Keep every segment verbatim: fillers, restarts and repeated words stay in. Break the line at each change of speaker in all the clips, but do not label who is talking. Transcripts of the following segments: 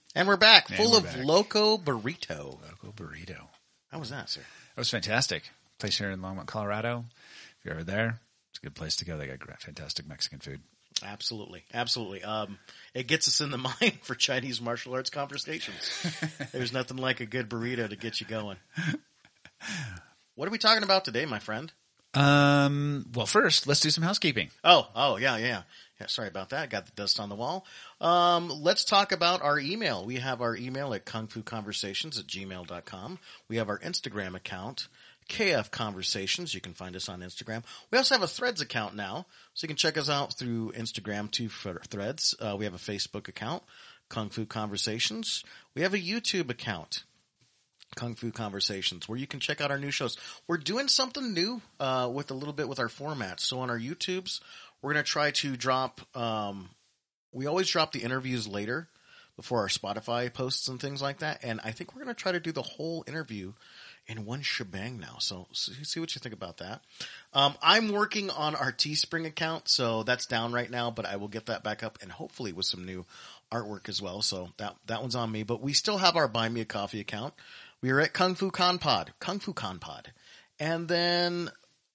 And we're back,
And
full
we're
of
back.
Loco Burrito.
Local burrito.
How was that, sir?
That was fantastic. Place here in Longmont, Colorado. If you're ever there, it's a good place to go. They got great, fantastic Mexican food.
Absolutely, absolutely. Um, it gets us in the mind for Chinese martial arts conversations. There's nothing like a good burrito to get you going. What are we talking about today, my friend?
Um. Well, first, let's do some housekeeping.
Oh, oh, yeah, yeah. Yeah, sorry about that. Got the dust on the wall. Um, let's talk about our email. We have our email at kung fu conversations at gmail dot com. We have our Instagram account, K F Conversations. You can find us on Instagram. We also have a Threads account now, so you can check us out through Instagram too for Threads. Uh, we have a Facebook account, Kung Fu Conversations. We have a YouTube account, Kung Fu Conversations, where you can check out our new shows. We're doing something new uh, with a little bit with our formats. So on our YouTubes, we're going to try to drop um, – we always drop the interviews later before our Spotify posts and things like that. And I think we're going to try to do the whole interview in one shebang now. So see what you think about that. Um, I'm working on our Teespring account, so that's down right now, but I will get that back up and hopefully with some new artwork as well. So that that one's on me. But we still have our Buy Me a Coffee account. We are at Kung Fu Con Pod, Kung Fu Con Pod. And then,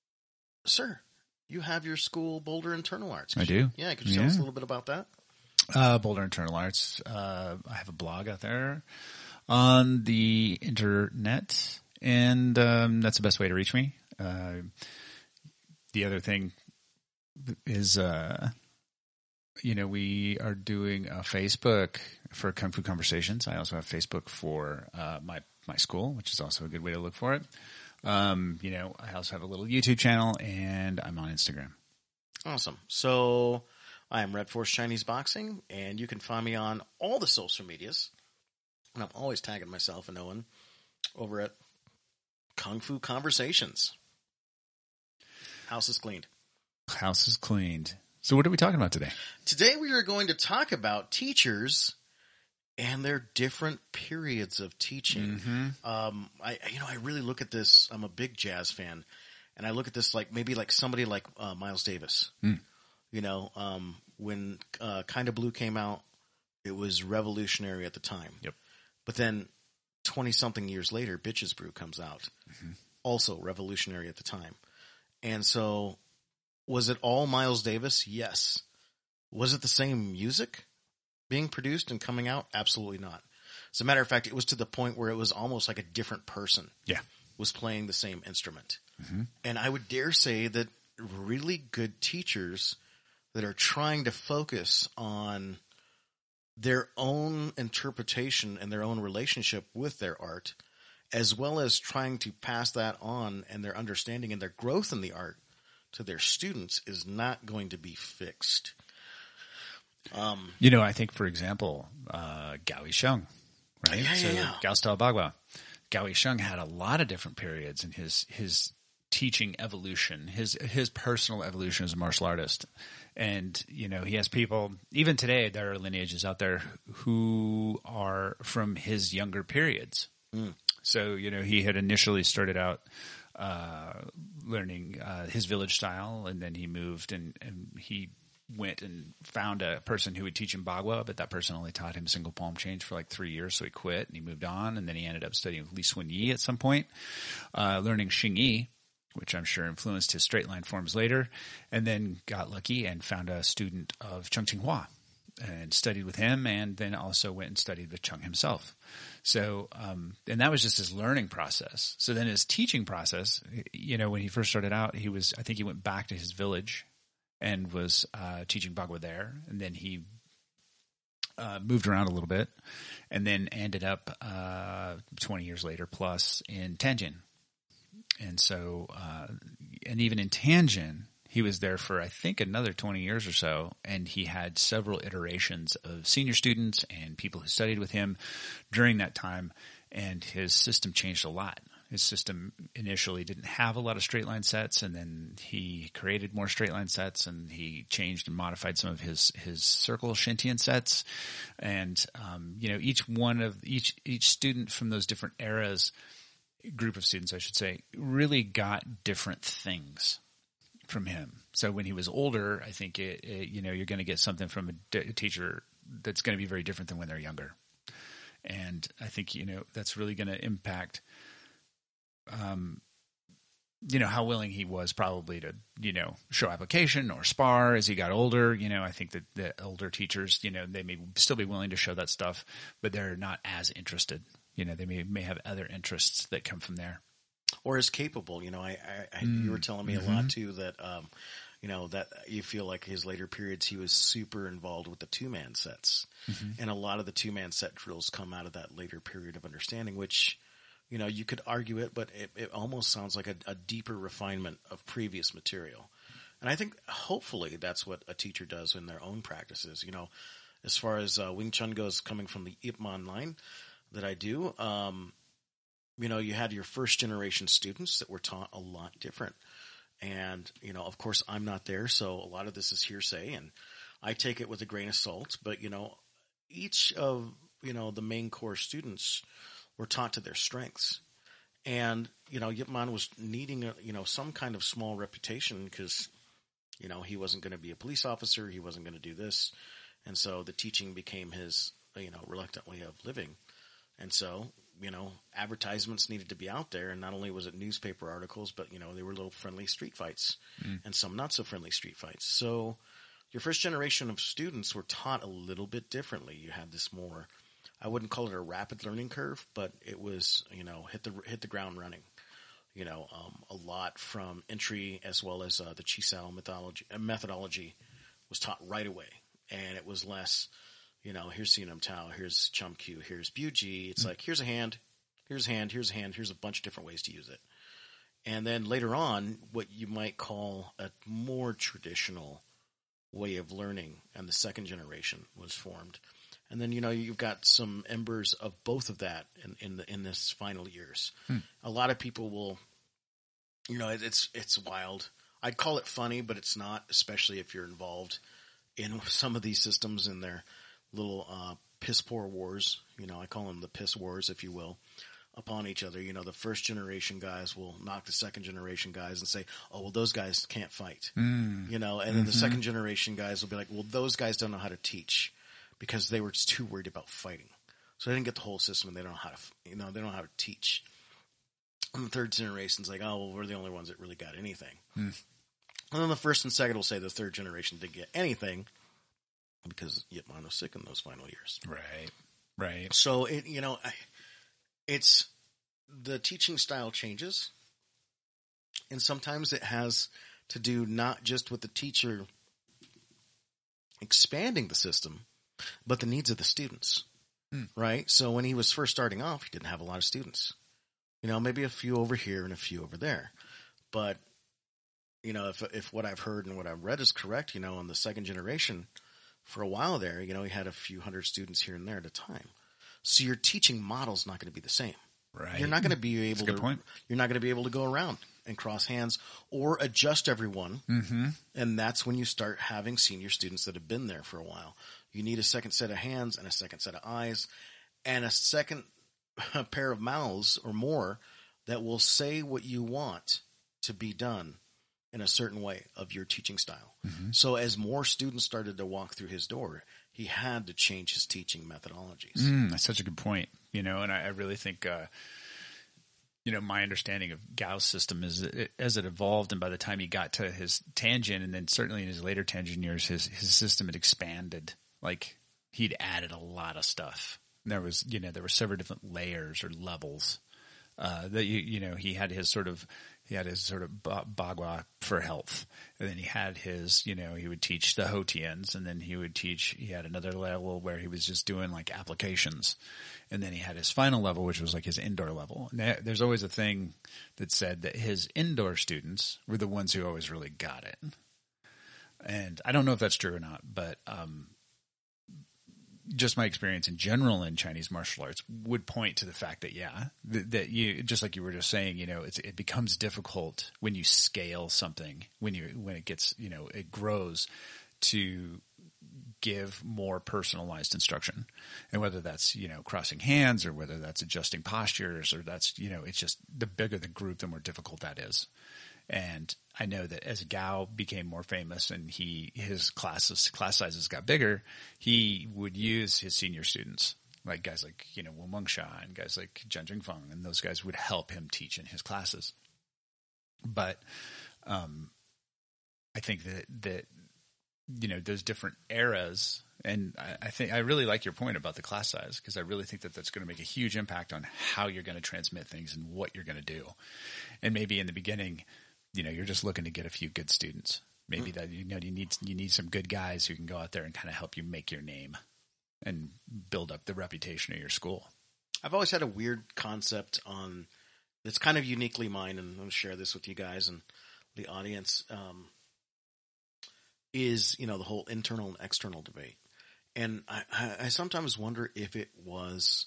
sir, you have your school, Boulder Internal Arts.
I do.
Yeah, could you tell
Yeah.
us a little bit about that?
Uh, Boulder Internal Arts. Uh, I have a blog out there on the internet, and um, that's the best way to reach me. Uh, the other thing is, uh, you know, we are doing a Facebook for Kung Fu Conversations. I also have Facebook for uh, my my school, which is also a good way to look for it. Um, you know, I also have a little YouTube channel, and I'm on Instagram.
Awesome. So I am Red Force Chinese Boxing, and you can find me on all the social medias. And I'm always tagging myself and Owen over at Kung Fu Conversations. House is cleaned.
House is cleaned. So what are we talking about today?
Today we are going to talk about teachers and their different periods of teaching.
Mm-hmm.
Um, I, you know, I really look at this. I'm a big jazz fan, and I look at this like maybe like somebody like uh, Miles Davis.
Mm.
You know, um, when uh, Kinda Blue came out, it was revolutionary at the time.
Yep.
But then twenty something years later, Bitches Brew comes out,
Mm-hmm.
also revolutionary at the time. And so, was it all Miles Davis? Yes. Was it the same music being produced and coming out? Absolutely not. As a matter of fact, it was to the point where it was almost like a different person
Yeah.
was playing the same instrument.
Mm-hmm.
And I would dare say that really good teachers that are trying to focus on their own interpretation and their own relationship with their art, as well as trying to pass that on and their understanding and their growth in the art to their students, is not going to be fixed. Um,
You know, I think, for example, uh, Gao Yisheng, right?
Yeah, yeah,
so
yeah.
Gao Style Bagua. Gao Yisheng had a lot of different periods in his his teaching evolution, his his personal evolution as a martial artist. And, you know, he has people, even today, there are lineages out there who are from his younger periods.
Mm.
So, you know, he had initially started out uh, learning uh, his village style, and then he moved and, and he went and found a person who would teach him Bagua, but that person only taught him single palm change for like three years, so he quit and he moved on, and then he ended up studying with Li Sun Yi at some point, uh, learning Xing Yi, which I'm sure influenced his straight line forms later, and then got lucky and found a student of Chung Ching Hua and studied with him, and then also went and studied with Chung himself. So, um, and that was just his learning process. So then his teaching process, you know, when he first started out, he was, I think he went back to his village and was uh, teaching Bagua there, and then he uh, moved around a little bit, and then ended up uh, twenty years later plus in Tianjin. And so, uh, and even in Tianjin, he was there for, I think, another twenty years or so, and he had several iterations of senior students and people who studied with him during that time, and his system changed a lot. His system initially didn't have a lot of straight line sets, and then he created more straight line sets, and he changed and modified some of his, his circle Shintian sets. And, um, you know, each one of each, each student from those different eras, group of students, I should say, really got different things from him. So when he was older, I think it, it, you know, you're going to get something from a, d- a teacher that's going to be very different than when they're younger. And I think, you know, that's really going to impact, um, you know, how willing he was probably to, you know, show application or spar as he got older. You know, I think that the older teachers, you know, they may still be willing to show that stuff, but they're not as interested. You know, they may, may have other interests that come from there.
Or as capable. You know, I, I, I
Mm.
you were telling me
Mm-hmm.
a lot too that, um, you know, that you feel like his later periods, he was super involved with the two man sets.
Mm-hmm.
And a lot of the two man set drills come out of that later period of understanding, which, you know, you could argue it, but it, it almost sounds like a, a deeper refinement of previous material. And I think hopefully that's what a teacher does in their own practices. You know, as far as uh, Wing Chun goes, coming from the Ip Man line that I do, um, you know, you had your first generation students that were taught a lot different. And, you know, of course I'm not there, so a lot of this is hearsay and I take it with a grain of salt, but, you know, each of, you know, the main core students were taught to their strengths. And, you know, Yip Man was needing, a, you know, some kind of small reputation because, you know, he wasn't going to be a police officer. He wasn't going to do this. And so the teaching became his, you know, reluctant way of living. And so, you know, advertisements needed to be out there. And not only was it newspaper articles, but, you know, they were little friendly street fights mm. and some not so friendly street fights. So your first generation of students were taught a little bit differently. You had this more, I wouldn't call it a rapid learning curve, but it was, you know, hit the, hit the ground running, you know, um, a lot from entry as well as, uh, the Chisao methodology, uh, methodology was taught right away. And it was less, you know, here's Sinam Tao, here's Chum Q, here's Buji. It's mm-hmm. like, here's a hand, here's a hand, here's a hand, here's a bunch of different ways to use it. And then later on, what you might call a more traditional way of learning, and the second generation was formed. And then, you know, you've got some embers of both of that in, in the, in this final years. Hmm. A lot of people will, you know, it, it's, it's wild. I'd call it funny, but it's not, especially if you're involved in some of these systems and their little, uh, piss poor wars. You know, I call them the piss wars, if you will, upon each other. You know, the first generation guys will knock the second generation guys and say, oh, well, those guys can't fight, mm. you know, and then mm-hmm. the second generation guys will be like, well, those guys don't know how to teach. Because they were just too worried about fighting. So they didn't get the whole system and they don't know how to, you know, they don't know how to teach. And the third generation's like, oh, well, we're the only ones that really got anything. Hmm. And then the first and second will say the third generation didn't get anything because Yip Man was sick in those final years.
Right. Right.
So it, you know, it's, the teaching style changes. And sometimes it has to do not just with the teacher expanding the system, but the needs of the students, hmm. right? So when he was first starting off, he didn't have a lot of students. You know, maybe a few over here and a few over there. But, you know, if if what I've heard and what I've read is correct, you know, in the second generation, for a while there, you know, he had a few hundred students here and there at a time. So your teaching model's not going to be the same.
Right.
You're not going to be able
That's a good
to,
point.
You're not going to be able to go around and cross hands or adjust everyone. Mm-hmm. And that's when you start having senior students that have been there for a while. You need a second set of hands and a second set of eyes and a second pair of mouths or more that will say what you want to be done in a certain way of your teaching style. Mm-hmm. So as more students started to walk through his door, he had to change his teaching methodologies.
Mm, that's such a good point. You know, and I, I really think, uh, you know, my understanding of Gao's system is that it, as it evolved and by the time he got to his Tanjin and then certainly in his later Tanjin years, his, his system had expanded. Like he'd added a lot of stuff. There was, you know, there were several different layers or levels, uh, that you, you know, he had his sort of, he had his sort of Bagua for health. And then he had his, you know, he would teach the Hotians and then he would teach, he had another level where he was just doing like applications. And then he had his final level, which was like his indoor level. And there's always a thing that said that his indoor students were the ones who always really got it. And I don't know if that's true or not, but, um, just my experience in general in Chinese martial arts would point to the fact that, yeah, that, that you, just like you were just saying, you know, it's, it becomes difficult when you scale something, when you, when it gets, you know, it grows to give more personalized instruction. And whether that's, you know, crossing hands or whether that's adjusting postures or that's, you know, it's just the bigger the group, the more difficult that is. And I know that as Gao became more famous and he, his classes, class sizes got bigger, he would use his senior students. like guys like, you know, Wu Mengsha and guys like Zhen Jingfeng, and those guys would help him teach in his classes. But, um, I think that, that, you know, those different eras, and I, I think I really like your point about the class size, because I really think that that's going to make a huge impact on how you're going to transmit things and what you're going to do. And maybe in the beginning, you know, you're just looking to get a few good students. Maybe that, you know, you need, you need some good guys who can go out there and kind of help you make your name and build up the reputation of your school.
I've always had a weird concept on, it's kind of uniquely mine, and I'm going to share this with you guys and the audience, um, is, you know, the whole internal and external debate. And I, I, I sometimes wonder if it was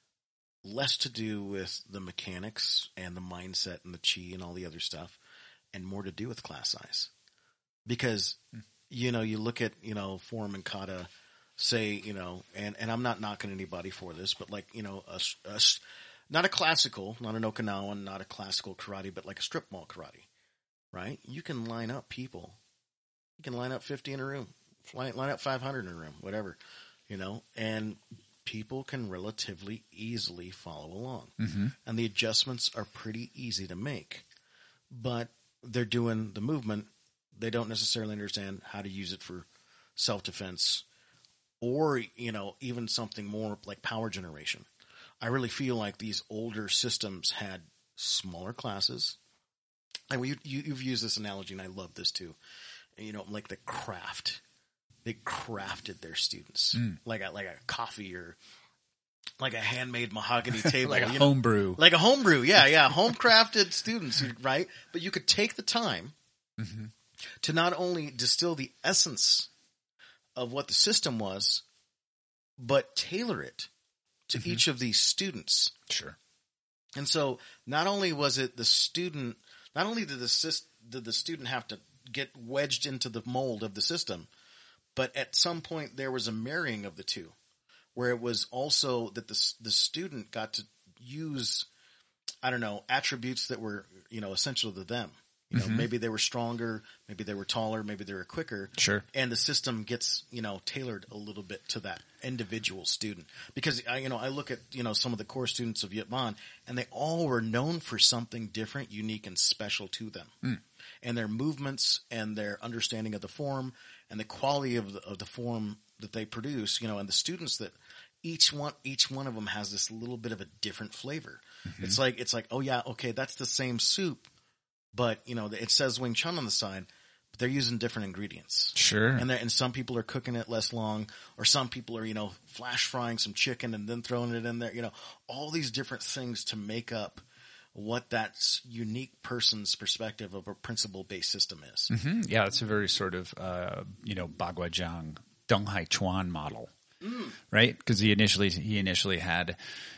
less to do with the mechanics and the mindset and the chi and all the other stuff, and more to do with class size. Because, you know, you look at, you know, Form and Kata say, you know, and, and I'm not knocking anybody for this, but like, you know, a, a, not a classical, not an Okinawan, not a classical karate, but like a strip mall karate, right? You can line up people. You can line up fifty in a room, line, line up five hundred in a room, whatever, you know, and people can relatively easily follow along. Mm-hmm. And the adjustments are pretty easy to make, but they're doing the movement. They don't necessarily understand how to use it for self-defense or, you know, even something more like power generation. I really feel like these older systems had smaller classes. And we, you, you've used this analogy, and I love this too. You know, like the craft. They crafted their students. Mm. Like a, like a coffee or like a handmade mahogany table.
Like a
you
homebrew.
Like a homebrew, yeah, yeah. Home crafted students, right? But you could take the time mm-hmm. to not only distill the essence of what the system was, but tailor it to mm-hmm. each of these students.
Sure.
And so not only was it the student, not only did the, did the student have to get wedged into the mold of the system, but at some point there was a marrying of the two, where it was also that the the student got to use, I don't know, attributes that were, you know, essential to them. You know, mm-hmm. maybe they were stronger, maybe they were taller, maybe they were quicker.
Sure.
And the system gets, you know, tailored a little bit to that individual student. Because, I, you know, I look at, you know, some of the core students of Yip Man, and they all were known for something different, unique, and special to them. Mm. And their movements and their understanding of the form and the quality of the, of the form that they produce, you know, and the students that each one, each one of them has this little bit of a different flavor. Mm-hmm. It's like, it's like, oh yeah, okay, that's the same soup. But, you know, it says Wing Chun on the side, but they're using different ingredients.
Sure.
And and some people are cooking it less long, or some people are, you know, flash frying some chicken and then throwing it in there. You know, all these different things to make up what that unique person's perspective of a principle-based system is.
Mm-hmm. Yeah, it's a very sort of, uh, you know, Baguazhang, Deng Hai Chuan model, mm. right? Because he initially he initially had...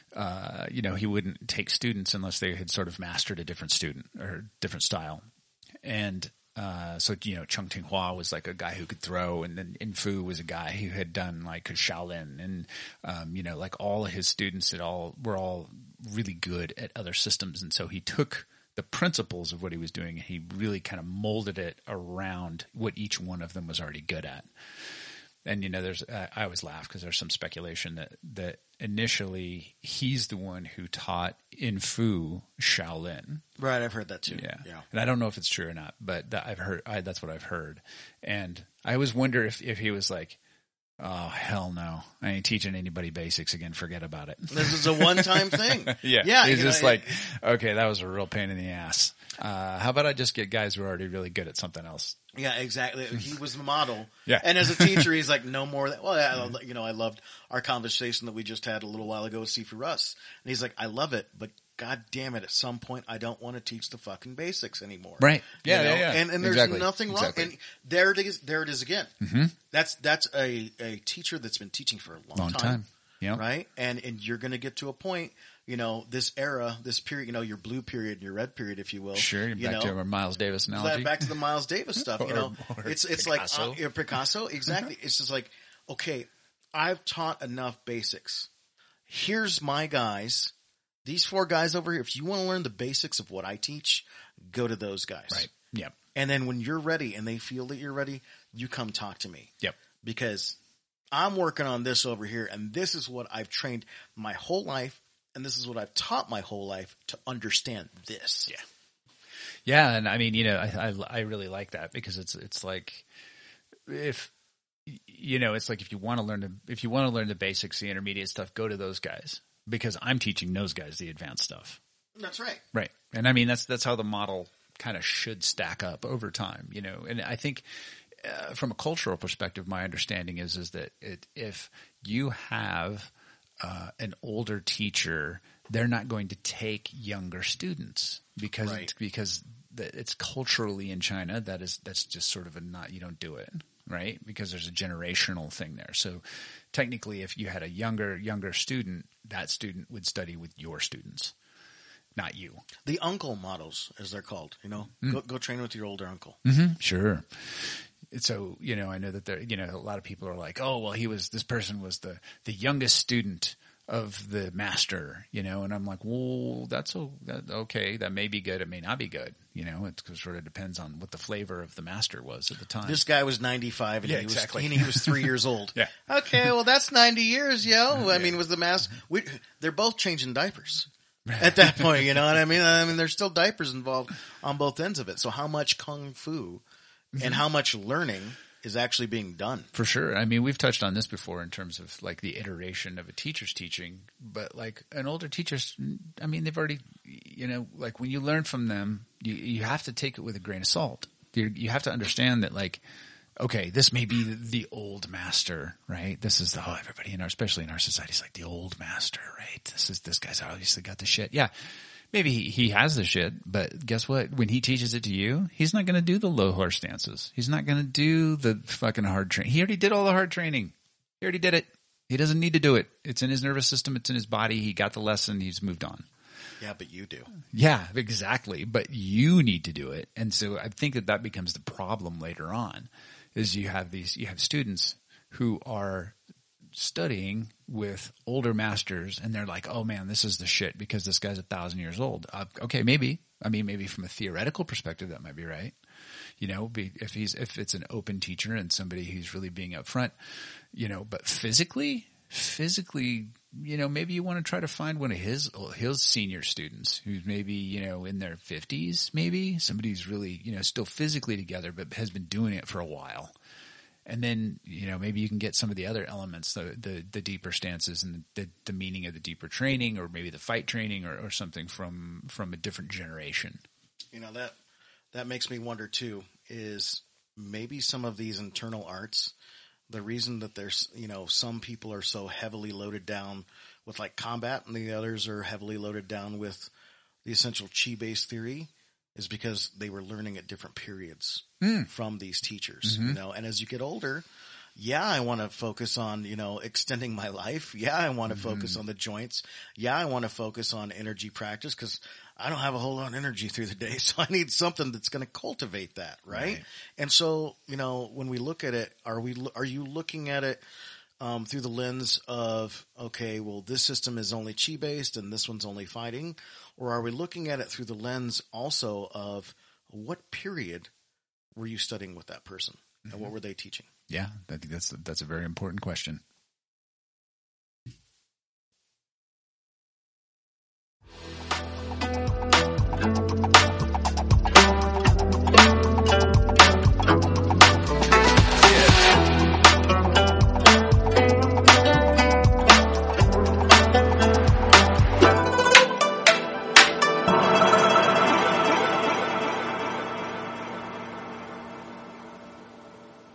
Uh, you know, he wouldn't take students unless they had sort of mastered a different student or different style. And, uh, so, you know, Chung Ting Hua was like a guy who could throw, and then In Fu was a guy who had done like Shaolin, and, um, you know, like all of his students had all, were all really good at other systems. And so he took the principles of what he was doing and he really kind of molded it around what each one of them was already good at. And, you know, there's, uh, I always laugh because there's some speculation that, that initially he's the one who taught In Fu Shaolin.
Right. I've heard that too.
Yeah.
yeah.
And I don't know if it's true or not, but that I've heard, I, that's what I've heard. And I always wonder if, if he was like, oh, hell no, I ain't teaching anybody basics again. Forget about it.
This is a one-time thing.
yeah.
Yeah.
He's just
know,
like, okay, that was a real pain in the ass. Uh, how about I just get guys who are already really good at something else?
Yeah, exactly. He was the model.
Yeah.
And as a teacher, he's like, no more. That, well, yeah, you know, I loved our conversation that we just had a little while ago with Sifu Russ. And he's like, I love it, but God damn it, at some point, I don't want to teach the fucking basics anymore.
Right. Yeah,
you know?
yeah, yeah.
And, and there's
exactly.
nothing wrong.
Exactly.
And there it is. There it is again.
Mm-hmm.
That's, that's a, a teacher that's been teaching for a long,
long time. time. Yeah.
Right. And, and you're going to get to a point, you know, this era, this period, you know, your blue period and your red period, if you will.
Sure. You're
you
back
know,
to our Miles Davis analogy.
Back to the Miles Davis stuff, you
or,
know,
or
it's, it's
Picasso.
like, uh, Picasso. Exactly. It's just like, okay, I've taught enough basics. Here's my guys. These four guys over here, if you want to learn the basics of what I teach, go to those guys.
Right. Yep.
And then when you're ready and they feel that you're ready, you come talk to me.
Yep.
Because I'm working on this over here, and this is what I've trained my whole life, and this is what I've taught my whole life to understand this.
Yeah. Yeah. And I mean, you know, I, I, I really like that because it's, it's like if, you know, it's like if you want to learn the, if you want to learn the basics, the intermediate stuff, go to those guys because I'm teaching those guys the advanced stuff.
That's right.
Right. And I mean, that's, that's how the model kind of should stack up over time, you know, and I think uh, from a cultural perspective, my understanding is, is that it, if you have uh, an older teacher, they're not going to take younger students because,
Right.
it's, because it's culturally in China. That is, that's just sort of a not, you don't do it. Right. Because there's a generational thing there. So technically if you had a younger, younger student, that student would study with your students, not you.
The uncle models, as they're called, you know, mm. go, go train with your older uncle.
Mm-hmm. Sure. So, you know, I know that there, you know, a lot of people are like, oh, well, he was, this person was the, the youngest student of the master, you know, and I'm like, well, that's that, okay. That may be good. It may not be good. You know, it sort of depends on what the flavor of the master was at the time.
This guy was ninety-five and,
yeah,
he, was,
exactly.
and he was three years old.
Yeah.
Okay. Well, that's ninety years, yo. I
yeah.
mean, was the master, we, they're both changing diapers at that point. You know what I mean? I mean, there's still diapers involved on both ends of it. So how much kung fu mm-hmm. and how much learning is actually being done?
For sure. I mean, we've touched on this before in terms of like the iteration of a teacher's teaching, but like an older teacher's, I mean, they've already, you know, like when you learn from them, you, you have to take it with a grain of salt. You're, you have to understand that like, okay, this may be the, the old master, right? This is the, oh, everybody in our, especially in our society is like the old master, right? This is, this guy's obviously got the shit. Yeah. Maybe he, he has the shit, but guess what? When he teaches it to you, he's not going to do the low horse stances. He's not going to do the fucking hard training. He already did all the hard training. He already did it. He doesn't need to do it. It's in his nervous system. It's in his body. He got the lesson. He's moved on.
Yeah, but you do.
Yeah, exactly. But you need to do it. And so I think that that becomes the problem later on is you have these, you have students who are studying with older masters and they're like, oh man, this is the shit because this guy's a thousand years old. Uh, okay. Maybe, I mean, maybe from a theoretical perspective, that might be right. You know, be, if he's, if it's an open teacher and somebody who's really being upfront, you know, but physically, physically, you know, maybe you want to try to find one of his, his senior students who's maybe, you know, in their fifties, maybe somebody who's really, you know, still physically together, but has been doing it for a while. And then, you know, maybe you can get some of the other elements, the the, the deeper stances and the, the meaning of the deeper training or maybe the fight training or, or something from, from a different generation.
You know, that that makes me wonder too, is maybe some of these internal arts, the reason that there's, you know, some people are so heavily loaded down with like combat and the others are heavily loaded down with the essential chi-based theory is because they were learning at different periods mm. from these teachers, mm-hmm. you know, and as you get older, yeah, I want to focus on, you know, extending my life. Yeah, I want to mm-hmm. focus on the joints. Yeah, I want to focus on energy practice because I don't have a whole lot of energy through the day. So I need something that's going to cultivate that. Right? right. And so, you know, when we look at it, are we, are you looking at it um, through the lens of, okay, well, this system is only chi based and this one's only fighting? Or are we looking at it through the lens also of what period were you studying with that person mm-hmm. and what were they teaching?
Yeah, I think that's that's a very important question.